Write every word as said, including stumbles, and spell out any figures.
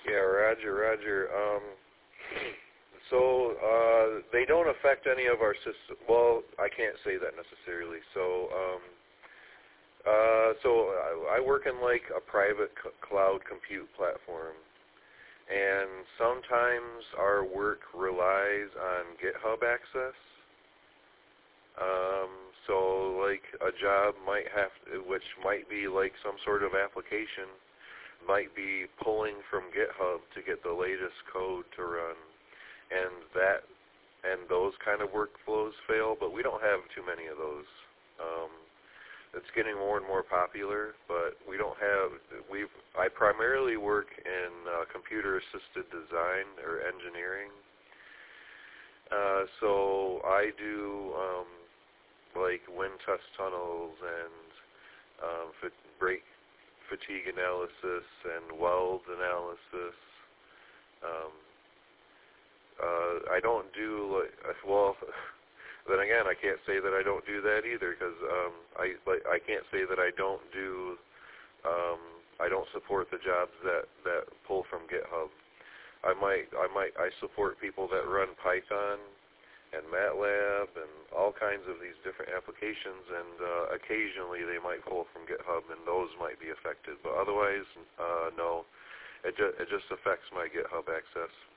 Yeah, Roger, Roger. Um, so uh, they don't affect any of our system. Well, I can't say that necessarily. So, um, uh, so I, I work in like a private c- cloud compute platform, and sometimes our work relies on GitHub access. Um, so like a job might have, to, which might be like some sort of application, might be pulling from GitHub to get the latest code to run, and that and those kind of workflows fail. But we don't have too many of those. Um, it's getting more and more popular, but we don't have. We've I primarily work in uh, computer-assisted design or engineering. Uh, so I do um, like wind test tunnels and um, fit, brake fatigue analysis and weld analysis. Um, uh, I don't do like well. Then again, I can't say that I don't do that either, because um, I like I can't say that I don't do um, I don't support the jobs that, that pull from GitHub. I might I might I support people that run Python and MATLAB and all kinds of these different applications, and uh, occasionally they might pull from GitHub, and those might be affected. But otherwise, uh, no, it, ju- it just affects my GitHub access.